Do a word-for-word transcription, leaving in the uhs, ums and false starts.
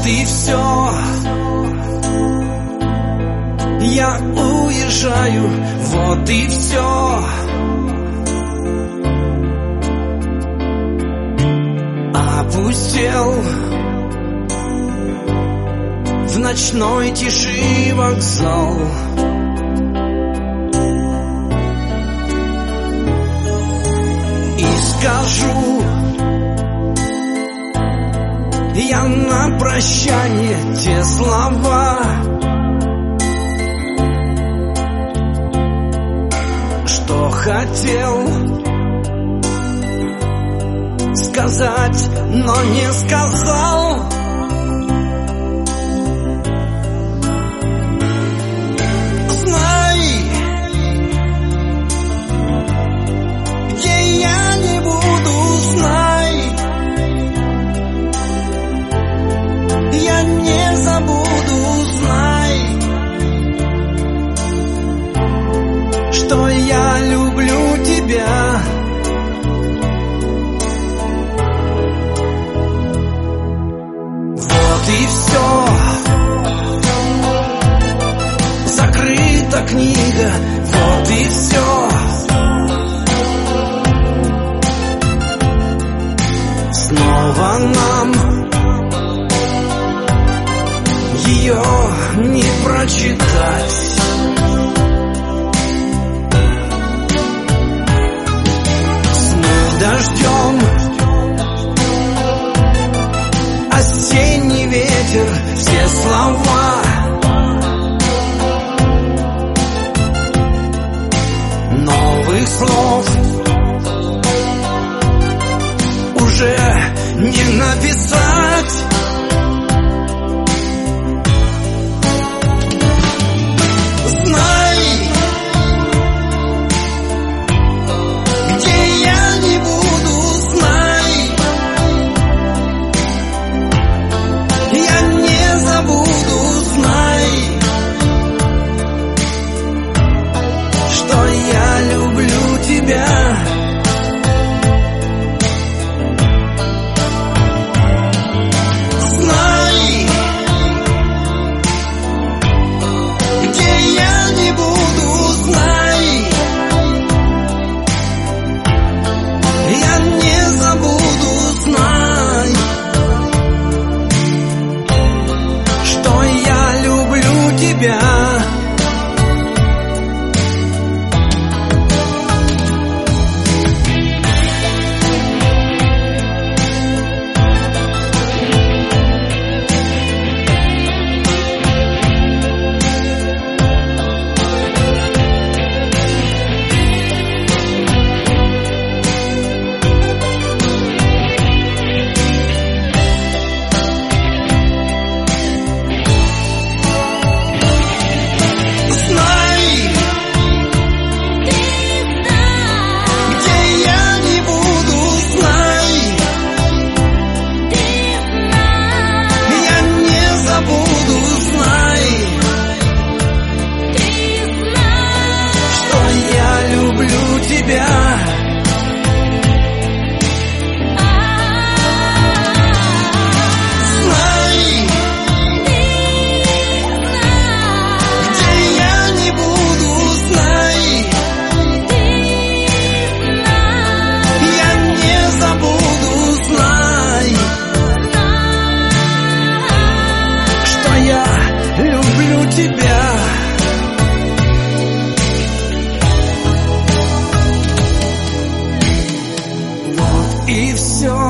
Вот и все. Я уезжаю, вот и все. Опустел в ночной тиши вокзал. И скажу я на прощание те слова, что хотел сказать, но не сказал. Знай, где я не буду, знай, я не забуду, знай, что я люблю тебя. Вот и все. Закрыта книга, вот и все. Снова нам ее не прочитать. Смыл дождем осенний ветер все слова. Новых слов уже не написать. Знай, где я не буду, знай, я не забуду, знай, что я люблю тебя. Знай, где я не буду, знай, я не забуду, знай, что я люблю тебя. И все.